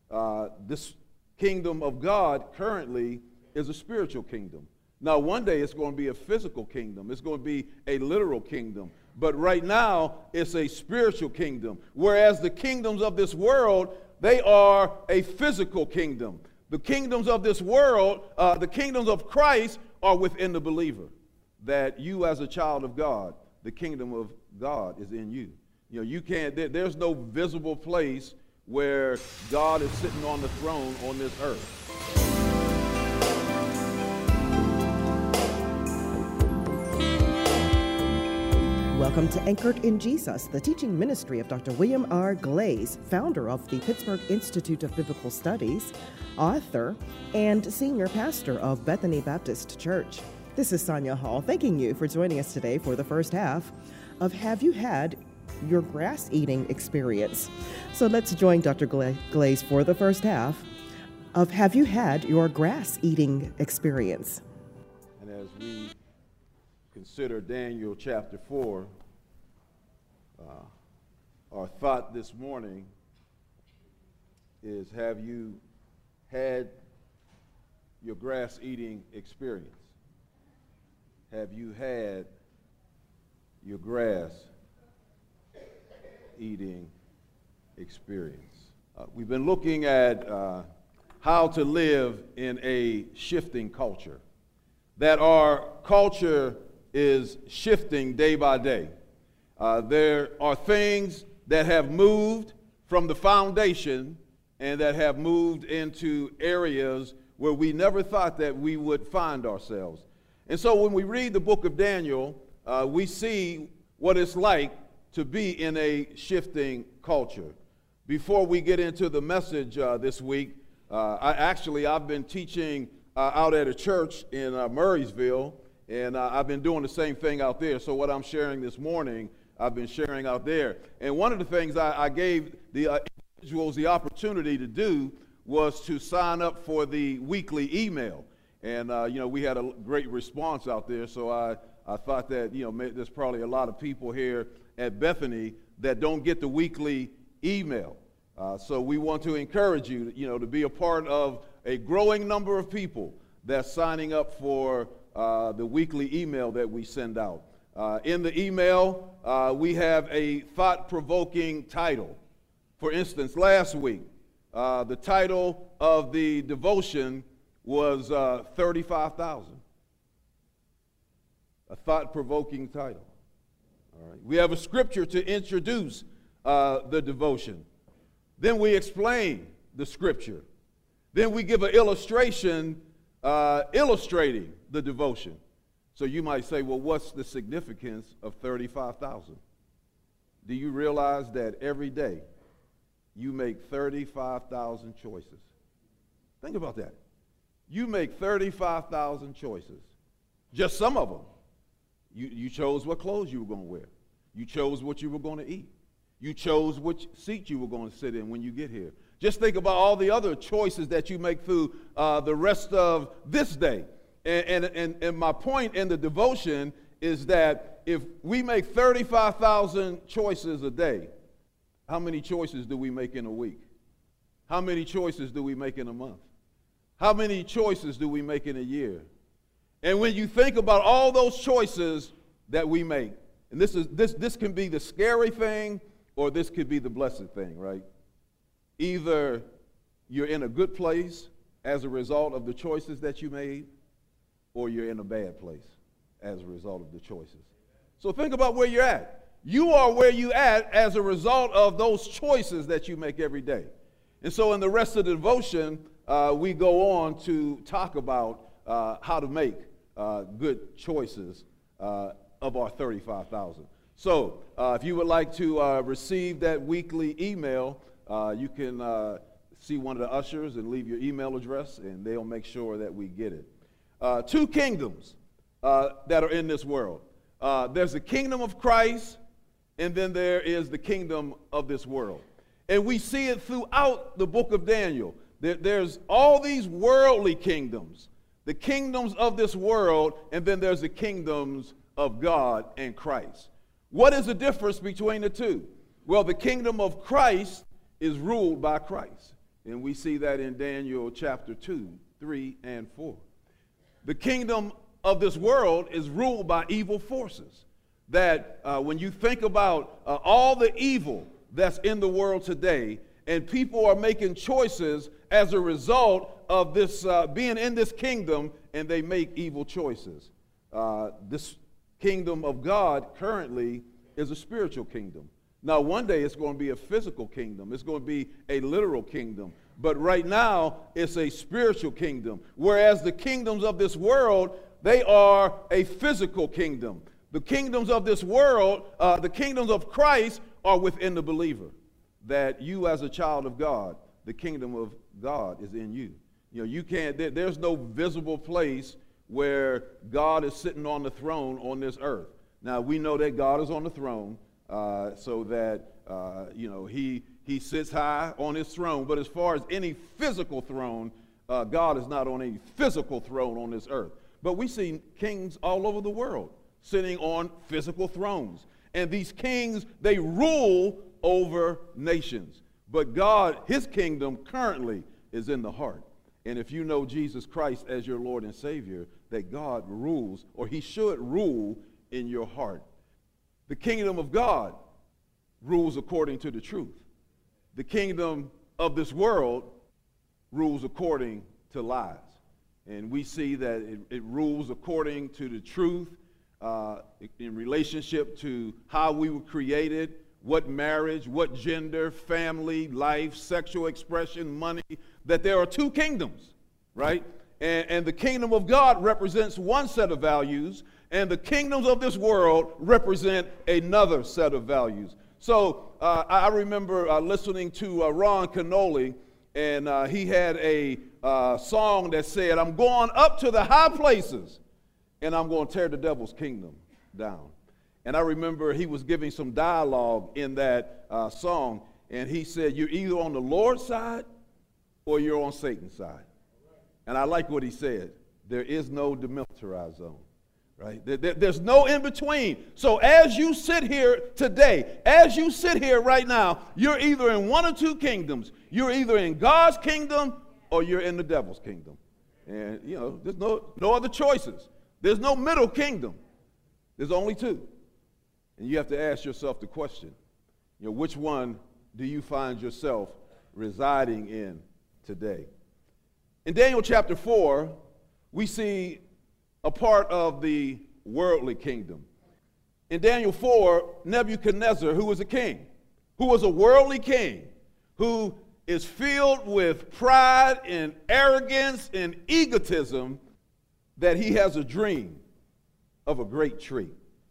This kingdom of God currently is a spiritual kingdom. Now, one day it's going to be a physical kingdom. It's going to be a literal kingdom. But right now, it's a spiritual kingdom. Whereas the kingdoms of this world, they are a physical kingdom. The kingdoms of this world, the kingdoms of Christ are within the believer. That you as a child of God, the kingdom of God is in you. You know, you can't, there's no visible place where God is sitting on the throne on this earth. Welcome to Anchored in Jesus, the teaching ministry of Dr. William R. Glaze, founder of the Pittsburgh Institute of Biblical Studies, author, and senior pastor of Bethany Baptist Church. This is Sonia Hall, thanking you for joining us today for the first half of Have You Had Your Grass Eating Experience? So let's join Dr. Glaze for the first half of Have You Had Your Grass Eating Experience? And as we consider Daniel chapter 4, our thought this morning is, have you had your grass eating experience? Have you had your grass eating experience? We've been looking at how to live in a shifting culture, that our culture is shifting day by day. There are things that have moved from the foundation and that have moved into areas where we never thought that we would find ourselves. And so when we read the book of Daniel, we see what it's like to be in a shifting culture. Before we get into the message this week, I've been teaching out at a church in Murraysville, and I've been doing the same thing out there. So what I'm sharing this morning, I've been sharing out there. And one of the things I gave the individuals the opportunity to do was to sign up for the weekly email. And, we had a great response out there. So I thought that, there's probably a lot of people here at Bethany that don't get the weekly email. So we want to encourage you, to be a part of a growing number of people that's signing up for the weekly email that we send out. In the email, we have a thought-provoking title. For instance, last week, the title of the devotion was 35,000. A thought-provoking title. All right. We have a scripture to introduce the devotion. Then we explain the scripture. Then we give an illustration illustrating the devotion. So you might say, well, what's the significance of 35,000? Do you realize that every day you make 35,000 choices? Think about that. You make 35,000 choices. Just some of them. You chose what clothes you were going to wear. You chose what you were going to eat. You chose which seat you were going to sit in when you get here. Just think about all the other choices that you make through the rest of this day. And my point in the devotion is that if we make 35,000 choices a day, how many choices do we make in a week? How many choices do we make in a month? How many choices do we make in a year? And when you think about all those choices that we make, and this can be the scary thing or this could be the blessed thing, right? Either you're in a good place as a result of the choices that you made, or you're in a bad place as a result of the choices. So think about where you're at. You are where you're at as a result of those choices that you make every day. And so in the rest of the devotion, we go on to talk about how to make good choices of our 35,000. So if you would like to receive that weekly email, you can see one of the ushers and leave your email address, and they'll make sure that we get it. Two kingdoms that are in this world. There's the kingdom of Christ, and then there is the kingdom of this world. And we see it throughout the book of Daniel. There's all these worldly kingdoms, the kingdoms of this world, and then there's the kingdoms of God and Christ. What is the difference between the two? Well, the kingdom of Christ is ruled by Christ. And we see that in Daniel chapter 2, 3, and 4. The kingdom of this world is ruled by evil forces. That when you think about all the evil that's in the world today, and people are making choices as a result of this being in this kingdom, and they make evil choices. This kingdom of God currently is a spiritual kingdom. Now, one day it's going to be a physical kingdom. It's going to be a literal kingdom. But right now, it's a spiritual kingdom. Whereas the kingdoms of this world, they are a physical kingdom. The kingdoms of this world, the kingdoms of Christ, are within the believer. That you as a child of God, the kingdom of God is in you. You know, you can't, there's no visible place where God is sitting on the throne on this earth. Now, we know that God is on the throne, so that, you know, he sits high on his throne. But as far as any physical throne, God is not on any physical throne on this earth. But we see kings all over the world sitting on physical thrones. And these kings, they rule over nations. But God, his kingdom currently is in the heart. And if you know Jesus Christ as your Lord and Savior, that God rules, or he should rule in your heart. The kingdom of God rules according to the truth. The kingdom of this world rules according to lies. And we see that it rules according to the truth in relationship to how we were created, what marriage, what gender, family, life, sexual expression, money, that there are two kingdoms, right? And the kingdom of God represents one set of values, and the kingdoms of this world represent another set of values. So I remember listening to Ron Canoli, and he had a song that said, "I'm going up to the high places, and I'm going to tear the devil's kingdom down." And I remember he was giving some dialogue in that song, and he said, "You're either on the Lord's side or you're on Satan's side." And I like what he said. There is no demilitarized zone, right? There's no in between. So as you sit here today, as you sit here right now, you're either in one or two kingdoms. You're either in God's kingdom or you're in the devil's kingdom. And, you know, there's no other choices. There's no middle kingdom. There's only two. And you have to ask yourself the question, you know, which one do you find yourself residing in today? In Daniel chapter 4, we see a part of the worldly kingdom. In Daniel 4, Nebuchadnezzar, who was a king, who was a worldly king, who is filled with pride and arrogance and egotism, that he has a dream of a great tree.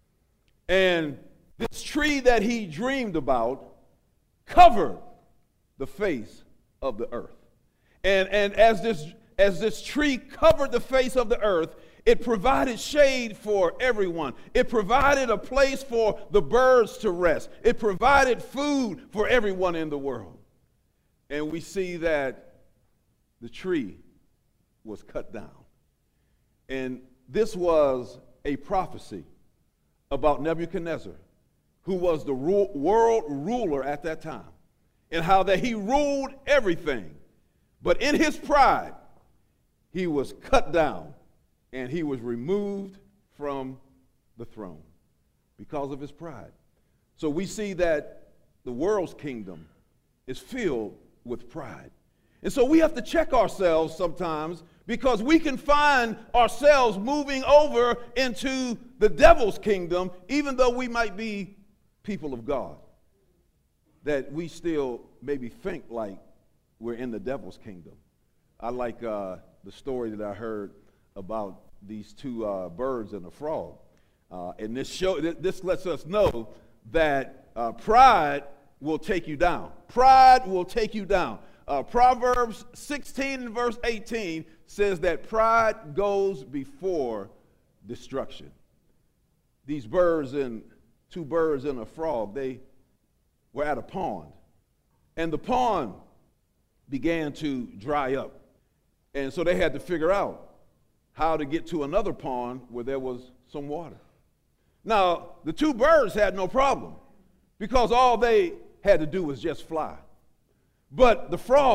And this tree that he dreamed about covered the face of the earth. And as this tree covered the face of the earth, it provided shade for everyone. It provided a place for the birds to rest. It provided food for everyone in the world. And we see that the tree was cut down. And this was a prophecy about Nebuchadnezzar, who was the world ruler at that time, and how that he ruled everything. But in his pride, he was cut down and he was removed from the throne because of his pride. So we see that the world's kingdom is filled with pride. And so we have to check ourselves sometimes, because we can find ourselves moving over into the devil's kingdom, even though we might be people of God, that we still maybe think like we're in the devil's kingdom. I like the story that I heard about these two birds and a frog. And this lets us know that pride will take you down. Pride will take you down. Proverbs 16 and verse 18 says that pride goes before destruction. These birds, and two birds and a frog, they were at a pond. And the pond began to dry up. And so they had to figure out how to get to another pond where there was some water. Now, the two birds had no problem, because all they had to do was just fly. But the frog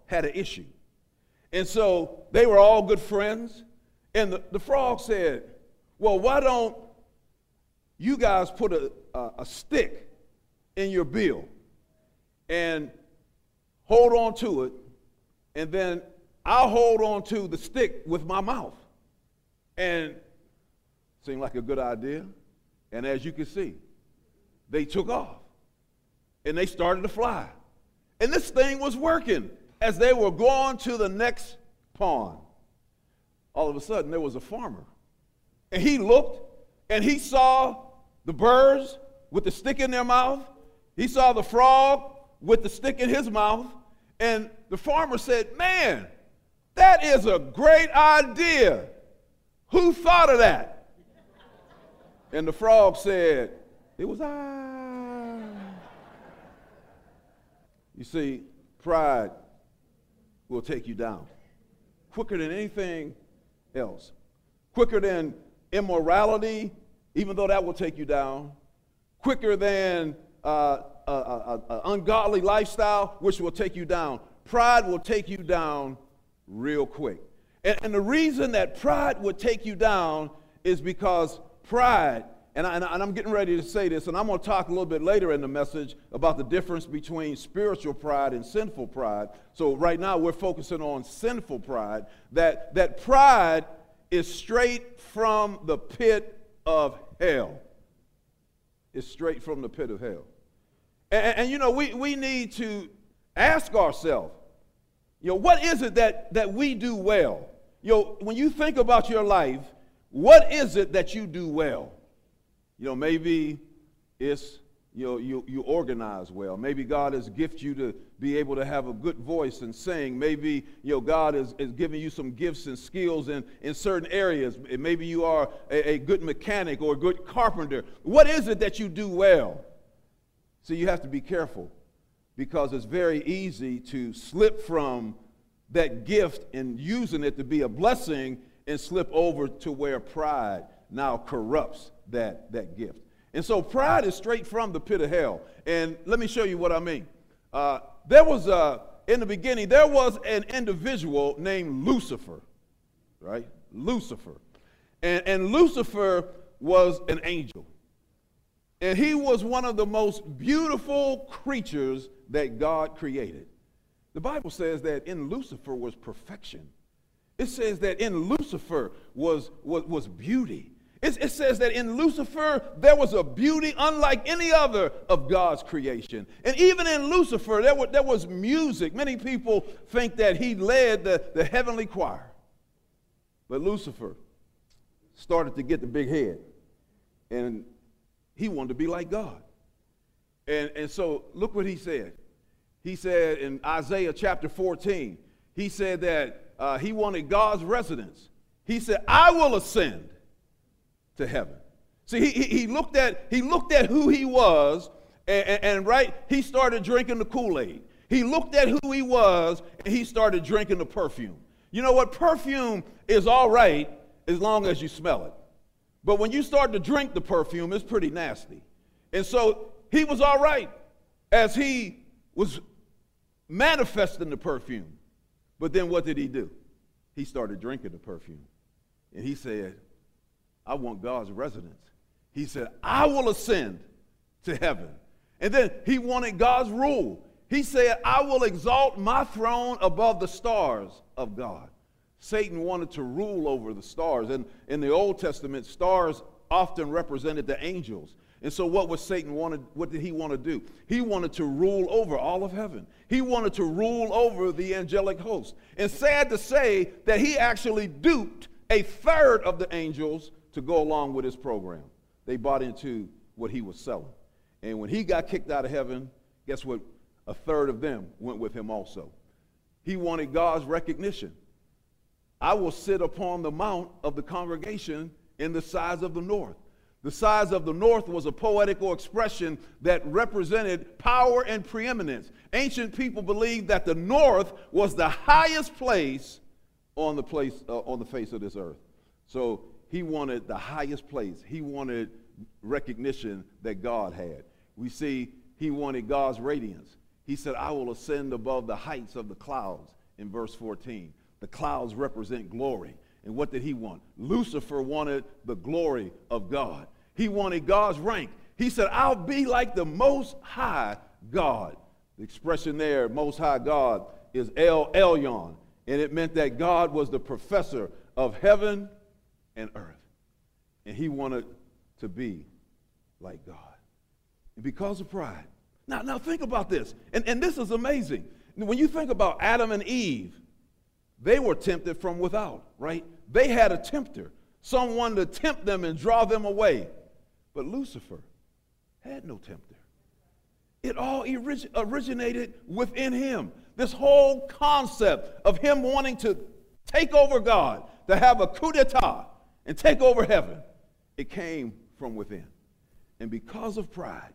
had an issue. And so they were all good friends. And the frog said, well, why don't you guys put a stick in your bill and hold on to it, and then I'll hold on to the stick with my mouth. And seemed like a good idea. And as you can see, they took off. And they started to fly. And this thing was working as they were going to the next pond. All of a sudden, there was a farmer. And he looked, and he saw the birds with the stick in their mouth. He saw the frog with the stick in his mouth. And the farmer said, man, that is a great idea. Who thought of that? And the frog said, it was I. You see, pride will take you down quicker than anything else. Quicker than immorality, even though that will take you down. Quicker than ungodly lifestyle, which will take you down. Pride will take you down real quick. And the reason that pride would take you down is because pride, and I'm getting ready to say this, and I'm going to talk a little bit later in the message about the difference between spiritual pride and sinful pride. So right now we're focusing on sinful pride, that pride is straight from the pit of hell. It's straight from the pit of hell. And you know, we need to ask ourselves, you know, what is it that we do well? You know, when you think about your life, what is it that you do well? You know, maybe it's, you know, you organize well. Maybe God has gifted you to be able to have a good voice and sing. Maybe, you know, God is giving you some gifts and skills in certain areas. Maybe you are a good mechanic or a good carpenter. What is it that you do well? So you have to be careful, because it's very easy to slip from that gift and using it to be a blessing and slip over to where pride now corrupts that gift. And so pride is straight from the pit of hell. And let me show you what I mean. In the beginning, there was an individual named Lucifer, right? Lucifer. And Lucifer was an angel. And he was one of the most beautiful creatures that God created. The Bible says that in Lucifer was perfection. It says that in Lucifer was beauty. It says that in Lucifer there was a beauty unlike any other of God's creation. And even in Lucifer there was music. Many people think that he led the heavenly choir. But Lucifer started to get the big head. And he wanted to be like God. And so look what he said. He said in Isaiah chapter 14, he said that he wanted God's residence. He said, I will ascend to heaven. See, he looked at who he was, and right, he started drinking the Kool-Aid. He looked at who he was, and he started drinking the perfume. You know what? Perfume is all right as long as you smell it. But when you start to drink the perfume, it's pretty nasty. And so he was all right as he was manifesting the perfume. But then what did he do? He started drinking the perfume. And he said, I want God's residence. He said, I will ascend to heaven. And then he wanted God's rule. He said, I will exalt my throne above the stars of God. Satan wanted to rule over the stars. And in the Old Testament, stars often represented the angels. And so what did he want to do? He wanted to rule over all of heaven. He wanted to rule over the angelic host. And sad to say that he actually duped a third of the angels to go along with his program. They bought into what he was selling. And when he got kicked out of heaven, guess what? A third of them went with him also. He wanted God's recognition. I will sit upon the mount of the congregation in the sides of the north. The sides of the north was a poetical expression that represented power and preeminence. Ancient people believed that the north was the highest place on the face of this earth. So he wanted the highest place. He wanted recognition that God had. We see he wanted God's radiance. He said, I will ascend above the heights of the clouds. in verse 14. The clouds represent glory. And what did he want? Lucifer wanted the glory of God. He wanted God's rank. He said, I'll be like the Most High God. The expression there, Most High God, is El Elyon. And it meant that God was the professor of heaven and earth. And he wanted to be like God. And because of pride. Now think about this. And this is amazing. When you think about Adam and Eve, they were tempted from without, right? They had a tempter, someone to tempt them and draw them away. But Lucifer had no tempter. It all originated within him. This whole concept of him wanting to take over God, to have a coup d'etat and take over heaven, it came from within. And because of pride,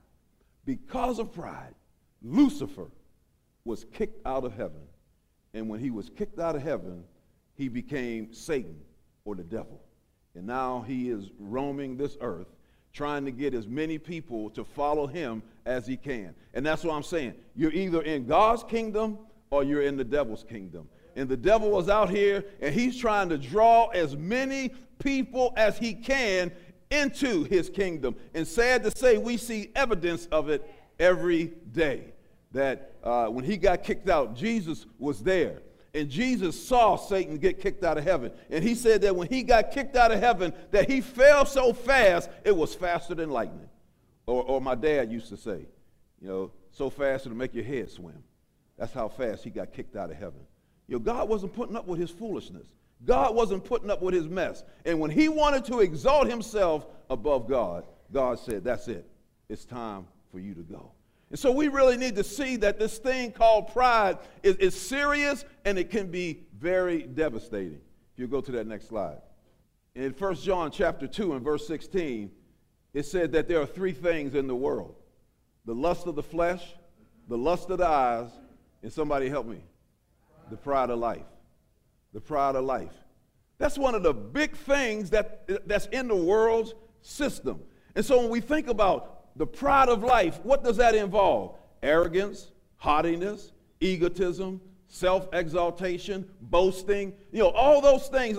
Lucifer was kicked out of heaven. And when he was kicked out of heaven, he became Satan, or the devil. And now he is roaming this earth, trying to get as many people to follow him as he can. And that's what I'm saying. You're either in God's kingdom or you're in the devil's kingdom. And the devil is out here, and he's trying to draw as many people as he can into his kingdom. And sad to say, we see evidence of it every day. That when he got kicked out, Jesus was there. And Jesus saw Satan get kicked out of heaven. And he said that when he got kicked out of heaven, that he fell so fast, it was faster than lightning. Or my dad used to say, you know, so fast it'll make your head swim. That's how fast he got kicked out of heaven. You know, God wasn't putting up with his foolishness. God wasn't putting up with his mess. And when he wanted to exalt himself above God, God said, that's it. It's time for you to go. And so we really need to see that this thing called pride is serious, and it can be very devastating. If you go to that next slide. In 1 John chapter 2 and verse 16, it said that there are three things in the world: the lust of the flesh, the lust of the eyes, and somebody help me, the pride of life. The pride of life. That's one of the big things that's in the world's system. And so when we think about the pride of life, what does that involve? Arrogance, haughtiness, egotism, self-exaltation, boasting, all those things.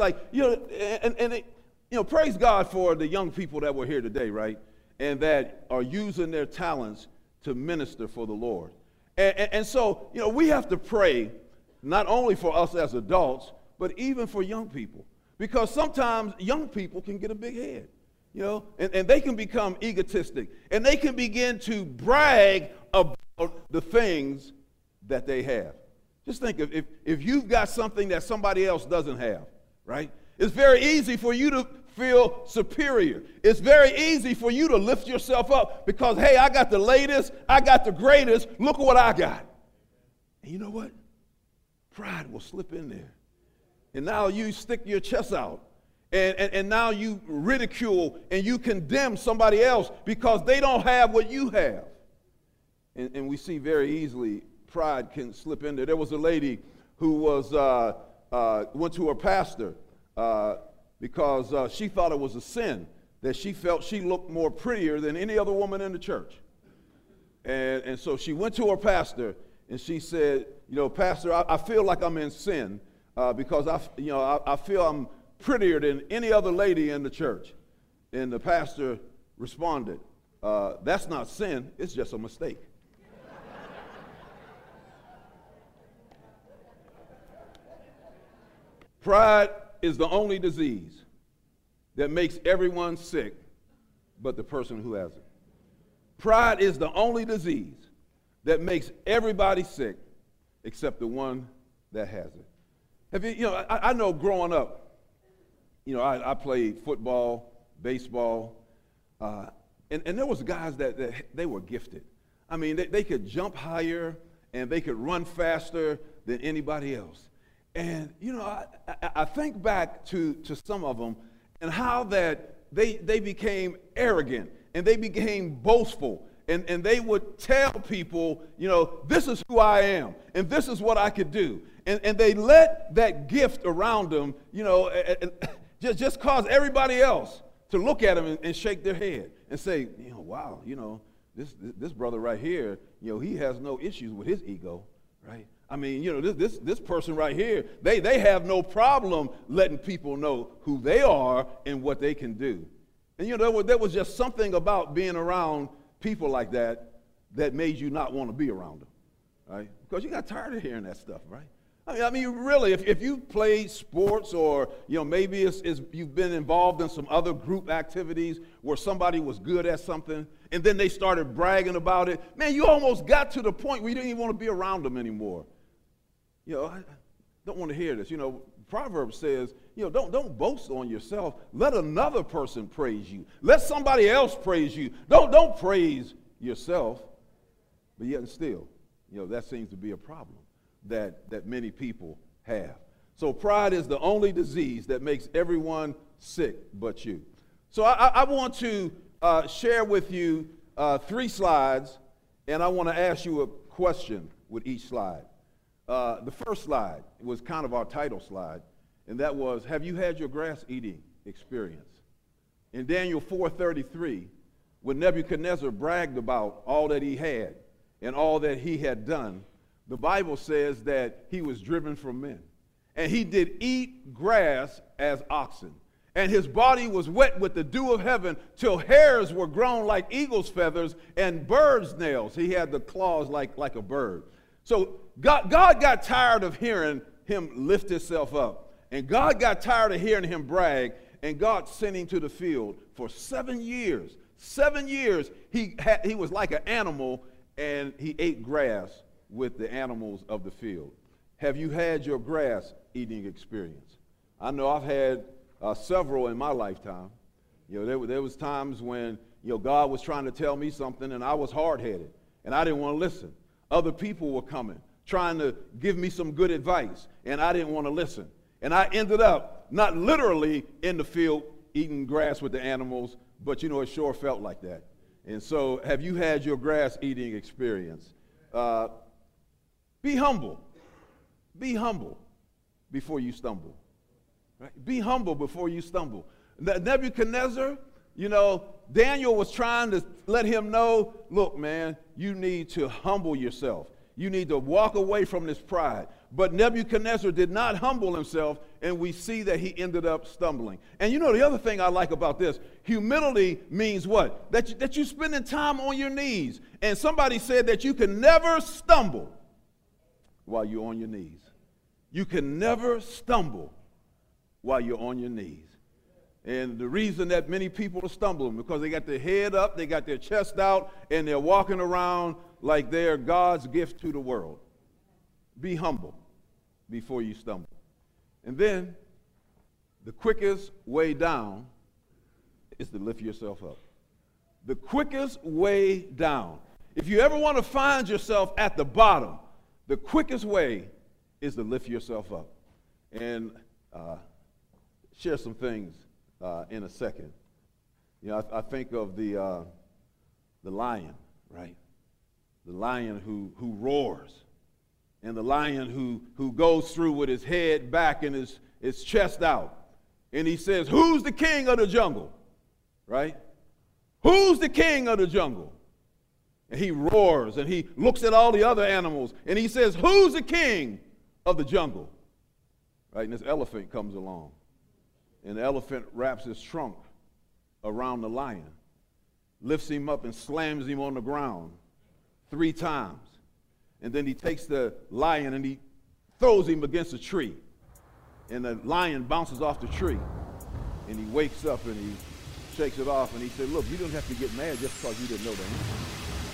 Praise God for the young people that were here today, right? And that are using their talents to minister for the Lord. And so, we have to pray not only for us as adults, but even for young people. Because sometimes young people can get a big head. And they can become egotistic, and they can begin to brag about the things that they have. Just think if you've got something that somebody else doesn't have, right? It's very easy for you to feel superior. It's very easy for you to lift yourself up because, hey, I got the latest, I got the greatest, look what I got. And you know what? Pride will slip in there. And now you stick your chest out. And now you ridicule and you condemn somebody else because they don't have what you have. And we see very easily pride can slip in there. There was a lady who went to her pastor because she thought it was a sin that she felt she looked more prettier than any other woman in the church. And so she went to her pastor and she said, Pastor, I feel like I'm in sin because I feel I'm prettier than any other lady in the church. And the pastor responded, that's not sin, it's just a mistake. Pride is the only disease that makes everyone sick but the person who has it. Pride is the only disease that makes everybody sick except the one that has it. I know growing up, I played football, baseball, and there was guys that they were gifted. I mean, they could jump higher and they could run faster than anybody else. And, I think back to some of them and how that they became arrogant and they became boastful. And they would tell people, this is who I am and this is what I could do. And they let that gift around them, just cause everybody else to look at them and shake their head and say, wow, this brother right here, he has no issues with his ego, right? I mean, you know, this person right here, they have no problem letting people know who they are and what they can do. And, you know, there was just something about being around people like that made you not want to be around them, right? Because you got tired of hearing that stuff, right? I mean, really, if you played sports or, you know, maybe you've been involved in some other group activities where somebody was good at something and then they started bragging about it, man, you almost got to the point where you didn't even want to be around them anymore. You know, I don't want to hear this. You know, Proverbs says, you know, don't boast on yourself. Let another person praise you. Let somebody else praise you. Don't praise yourself. But yet and still, you know, that seems to be a problem that many people have. So pride is the only disease that makes everyone sick but you. So I want to share with you 3 slides, and I want to ask you a question with each slide. The first slide was kind of our title slide, and that was, have you had your grass eating experience? In Daniel 4:33, when Nebuchadnezzar bragged about all that he had and all that he had done, the Bible says that he was driven from men. And he did eat grass as oxen. And his body was wet with the dew of heaven till hairs were grown like eagle's feathers and bird's nails. He had the claws like a bird. So God got tired of hearing him lift himself up. And God got tired of hearing him brag. And God sent him to the field for 7 years. 7 years he was like an animal, and he ate grass with the animals of the field. Have you had your grass eating experience? I know I've had several in my lifetime. You know, there was times when, you know, God was trying to tell me something and I was hard-headed and I didn't want to listen. Other people were coming, trying to give me some good advice, and I didn't want to listen. And I ended up not literally in the field eating grass with the animals, but, you know, it sure felt like that. And so have you had your grass eating experience? Be humble. Be humble before you stumble. Right? Be humble before you stumble. Nebuchadnezzar, you know, Daniel was trying to let him know, look, man, you need to humble yourself. You need to walk away from this pride. But Nebuchadnezzar did not humble himself, and we see that he ended up stumbling. And you know, the other thing I like about this, humility means what? That you're spending time on your knees. And somebody said that you can never stumble while you're on your knees. You can never stumble while you're on your knees. And the reason that many people are stumbling, because they got their head up, they got their chest out, and they're walking around like they're God's gift to the world. Be humble before you stumble. And then the quickest way down is to lift yourself up. The quickest way down. If you ever want to find yourself at the bottom, the quickest way is to lift yourself up. And share some things in a second. You know, I think of the lion, right? The lion who roars, and the lion who goes through with his head back and his chest out. And he says, who's the king of the jungle? Right? Who's the king of the jungle? And he roars, and he looks at all the other animals, and he says, who's the king of the jungle? Right? And this elephant comes along, and the elephant wraps his trunk around the lion, lifts him up and slams him on the ground 3 times. And then he takes the lion and he throws him against a tree. And the lion bounces off the tree. And he wakes up and he shakes it off, and he said, look, you don't have to get mad just because you didn't know the answer.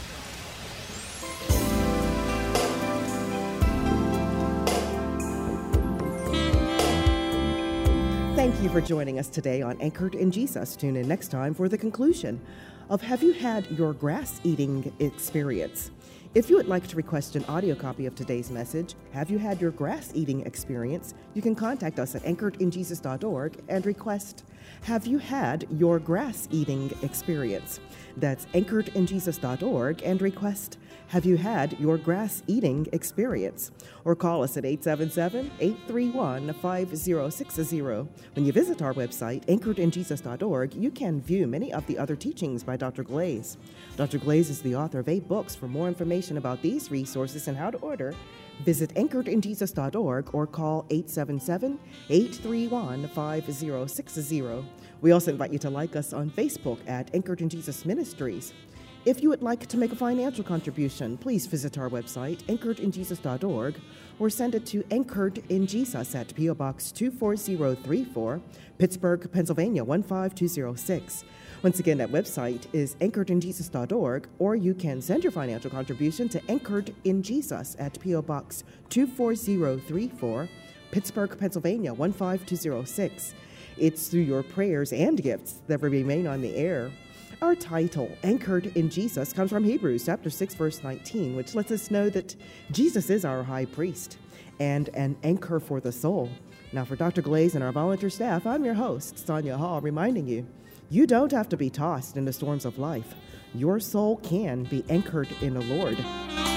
Thank you for joining us today on Anchored in Jesus. Tune in next time for the conclusion of Have You Had Your Grass Eating Experience? If you would like to request an audio copy of today's message, Have You Had Your Grass Eating Experience? You can contact us at anchoredinjesus.org and request Have You Had Your Grass Eating Experience? That's anchoredinjesus.org and request Have You Had Your Grass Eating Experience? Or call us at 877-831-5060. When you visit our website, anchoredinjesus.org, you can view many of the other teachings by Dr. Glaze. Dr. Glaze is the author of 8 books. For more information about these resources and how to order, Visit anchoredinjesus.org or call 877-831-5060. We also invite you to like us on Facebook at Anchored in Jesus Ministries. If you would like to make a financial contribution, please visit our website, anchoredinjesus.org, or send it to Anchored in Jesus at P.O. Box 24034, Pittsburgh, Pennsylvania 15206. Once again, that website is anchoredinjesus.org, or you can send your financial contribution to Anchored in Jesus at P.O. Box 24034, Pittsburgh, Pennsylvania 15206. It's through your prayers and gifts that remain on the air. Our title, Anchored in Jesus, comes from Hebrews chapter 6, verse 19, which lets us know that Jesus is our high priest and an anchor for the soul. Now, for Dr. Glaze and our volunteer staff, I'm your host, Sonia Hall, reminding you, you don't have to be tossed in the storms of life. Your soul can be anchored in the Lord.